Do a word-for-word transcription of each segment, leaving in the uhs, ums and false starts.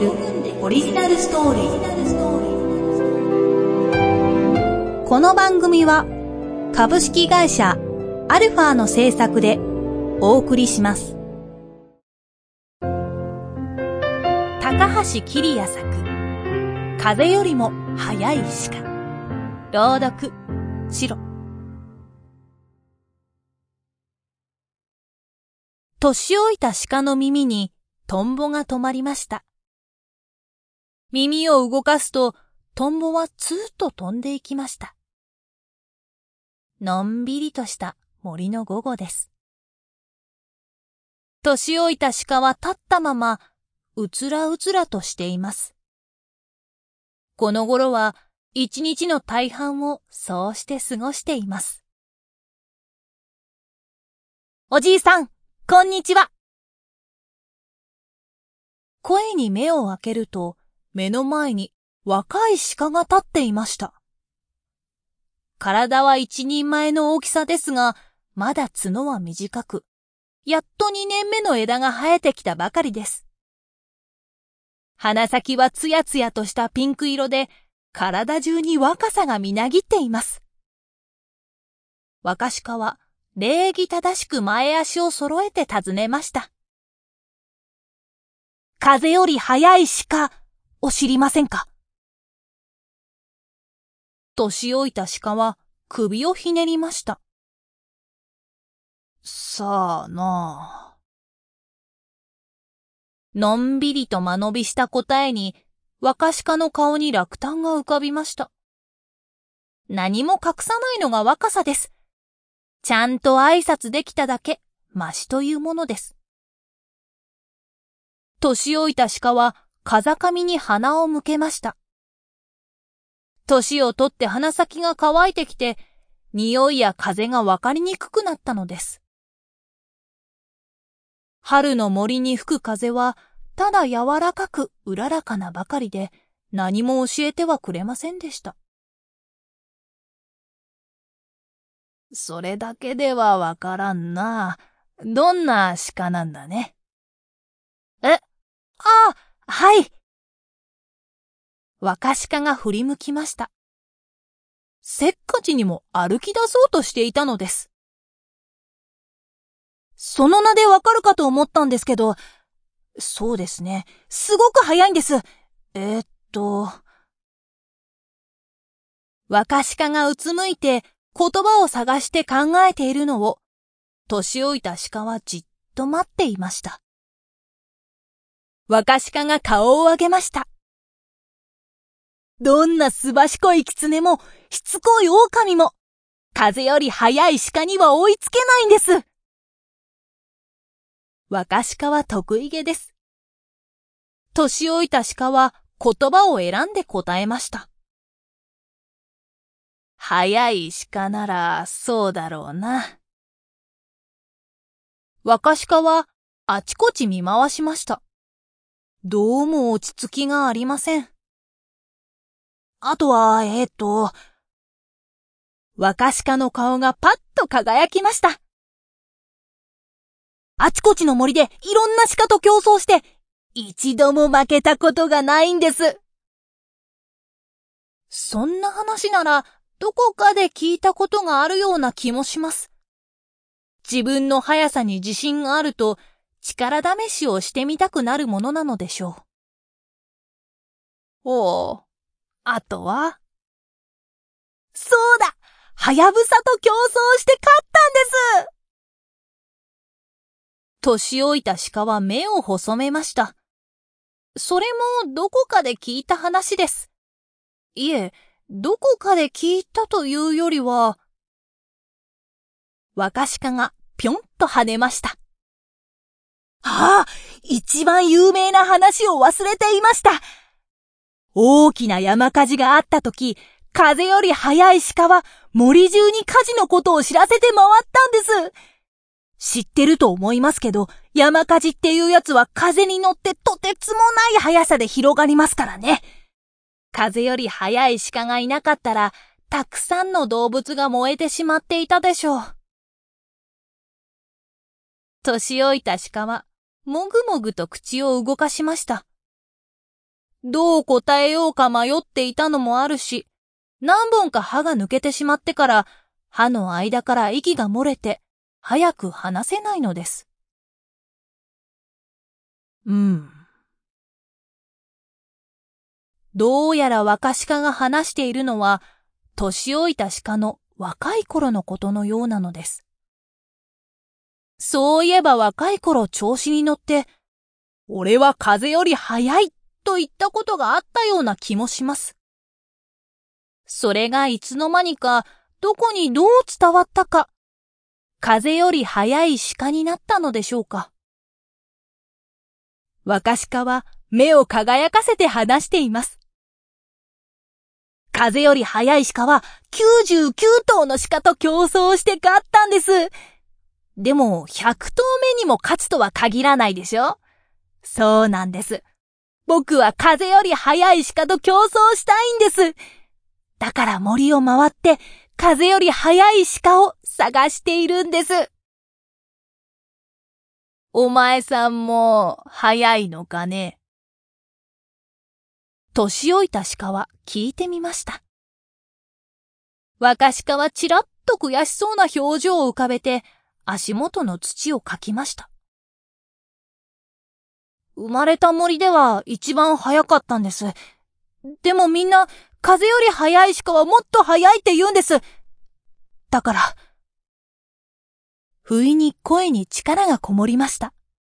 るオリジナルストーリー。この番組は株式会社アルファの制作でお送りします。高橋桐也作、風よりも速い鹿。朗読シロ。年老いた鹿の耳にトンボが止まりました。耳を動かすとトンボはツーッと飛んでいきました。のんびりとした森の午後です。年老いた鹿は立ったままうつらうつらとしています。この頃は一日の大半をそうして過ごしています。おじいさん、こんにちは。声に目を開けると、目の前に若い鹿が立っていました。体は一人前の大きさですが、まだ角は短く、やっと二年目の枝が生えてきたばかりです。鼻先はつやつやとしたピンク色で、体中に若さがみなぎっています。若鹿は礼儀正しく前足を揃えて尋ねました。風より速い鹿を知りませんか？年老いた鹿は首をひねりました。さあなあ。のんびりと間延びした答えに、若鹿の顔に落胆が浮かびました。何も隠さないのが若さです。ちゃんと挨拶できただけ、マシというものです。年老いた鹿は風上に鼻を向けました。年をとって鼻先が乾いてきて、匂いや風がわかりにくくなったのです。春の森に吹く風は、ただ柔らかくうららかなばかりで、何も教えてはくれませんでした。それだけではわからんな。どんな鹿なんだね。え、ああ、はい。若鹿が振り向きました。せっかちにも歩き出そうとしていたのです。その名でわかるかと思ったんですけど、そうですね。すごく早いんです。えー、っと。若鹿がうつむいて言葉を探して考えているのを、年老いた鹿はじっと待っていました。若鹿が顔を上げました。どんなすばしこい狐も、しつこい狼も、風より速い鹿には追いつけないんです。若鹿は得意げです。年老いた鹿は言葉を選んで答えました。速い鹿ならそうだろうな。若鹿はあちこち見回しました。どうも落ち着きがありません。あとは、えー、っと、若鹿の顔がパッと輝きました。あちこちの森でいろんな鹿と競争して、一度も負けたことがないんです。そんな話なら、どこかで聞いたことがあるような気もします。自分の速さに自信があると、力試しをしてみたくなるものなのでしょう。おう、あとは？そうだ！はやぶさと競争して勝ったんです！年老いた鹿は目を細めました。それもどこかで聞いた話です。いえ、どこかで聞いたというよりは、若鹿がぴょんと跳ねました。ああ、一番有名な話を忘れていました。大きな山火事があったとき、風より速い鹿は森中に火事のことを知らせて回ったんです。知ってると思いますけど、山火事っていうやつは風に乗ってとてつもない速さで広がりますからね。風より速い鹿がいなかったら、たくさんの動物が燃えてしまっていたでしょう。年老いた鹿は、もぐもぐと口を動かしました。 どう答えようか迷っていたのもあるし、何本か歯が抜けてしまってから、歯の間から息が漏れて、早く話せないのです。うん。どうやら若鹿が話しているのは、年老いた鹿の若い頃のことのようなのです。そういえば若い頃調子に乗って、俺は風より速いと言ったことがあったような気もします。それがいつの間にかどこにどう伝わったか、風より速い鹿になったのでしょうか。若鹿は目を輝かせて話しています。風より速い鹿はきゅうじゅうきゅうとうの鹿と競争して勝ったんです。でもひゃくとうめにも勝つとは限らないでしょ？そうなんです。僕は風より速い鹿と競争したいんです。だから森を回って風より速い鹿を探しているんです。お前さんも速いのかね？年老いた鹿は聞いてみました。若鹿はちらっと悔しそうな表情を浮かべて足元の土をかきました。生まれた森では一番速かったんです。でもみんな風より速い鹿はもっと速いって言うんです。だから、不意に声に力がこもりました。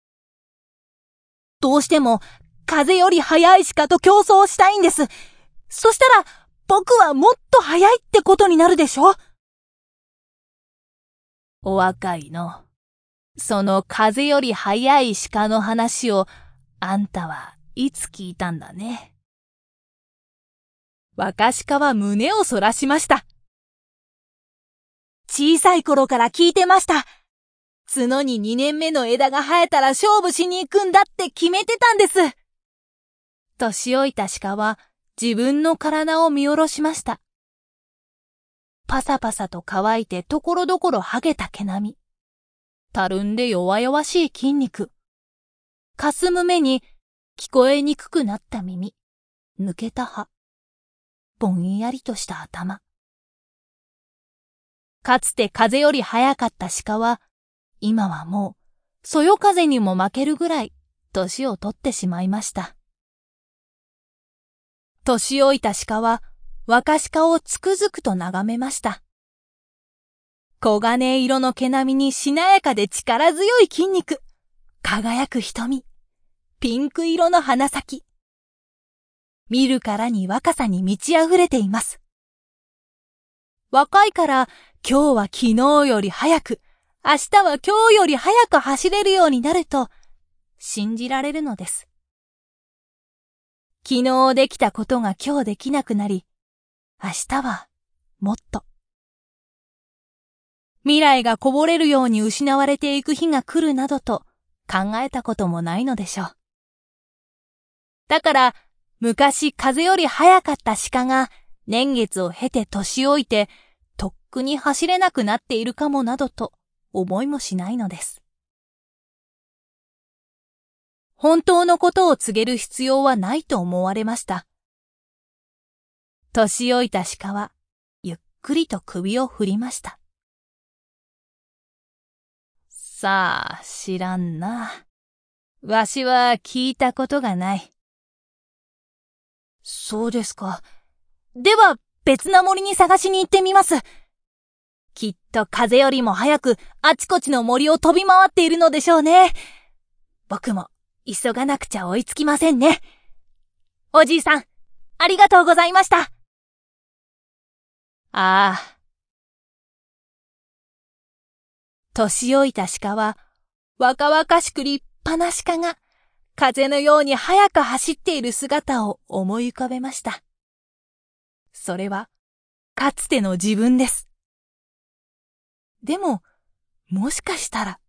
どうしても風より速い鹿と競争したいんです。そしたら僕はもっと速いってことになるでしょ？お若いの。その風より速い鹿の話をあんたはいつ聞いたんだね。若鹿は胸をそらしました。小さい頃から聞いてました。角ににねんめの枝が生えたら勝負しに行くんだって決めてたんです。年老いた鹿は自分の体を見下ろしました。パサパサと乾いてところどころ剥げた毛並み。たるんで弱々しい筋肉。かすむ目に聞こえにくくなった耳。抜けた歯。ぼんやりとした頭。かつて風より速かった鹿は、今はもう、そよ風にも負けるぐらい、年を取ってしまいました。年老いた鹿は、若鹿をつくづくと眺めました。黄金色の毛並みにしなやかで力強い筋肉、輝く瞳、ピンク色の鼻先。見るからに若さに満ち溢れています。若いから今日は昨日より早く、明日は今日より早く走れるようになると信じられるのです。昨日できたことが今日できなくなり、明日はもっと。未来がこぼれるように失われていく日が来るなどと考えたこともないのでしょう。だから昔風より速かった鹿が年月を経て年老いてとっくに走れなくなっているかもなどと思いもしないのです。本当のことを告げる必要はないと思われました。年老いた鹿はゆっくりと首を振りました。さあ、知らんな。わしは聞いたことがない。そうですか。では別な森に探しに行ってみます。きっと風よりも早くあちこちの森を飛び回っているのでしょうね。僕も急がなくちゃ追いつきませんね。おじいさん、ありがとうございました。ああ。年老いた鹿は若々しく立派な鹿が風のように速く走っている姿を思い浮かべました。それはかつての自分です。でも、もしかしたら、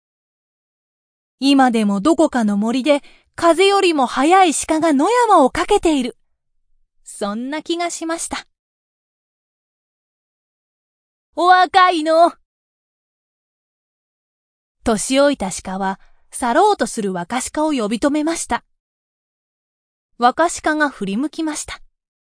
今でもどこかの森で風よりも速い鹿が野山をかけている。そんな気がしました。お若いの。年老いた鹿は去ろうとする若鹿を呼び止めました。 若鹿が振り向きました。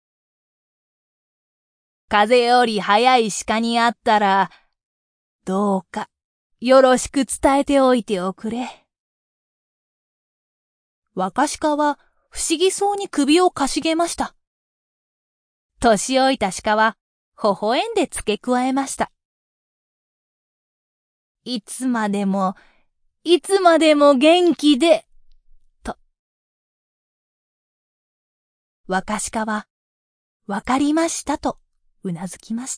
風より速い鹿に会ったら、どうかよろしく伝えておいておくれ。若鹿は不思議そうに首をかしげました。年老いた鹿は微笑んで付け加えました。いつまでも、いつまでも元気で、と。若鹿は、わかりましたとうなずきました。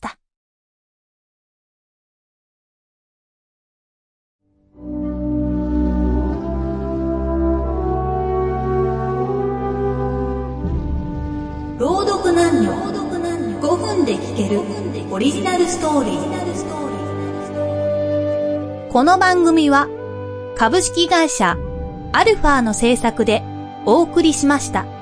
朗読男女ごふんで聞けるオリジナルストーリー。 この番組は株式会社アルファの制作でお送りしました。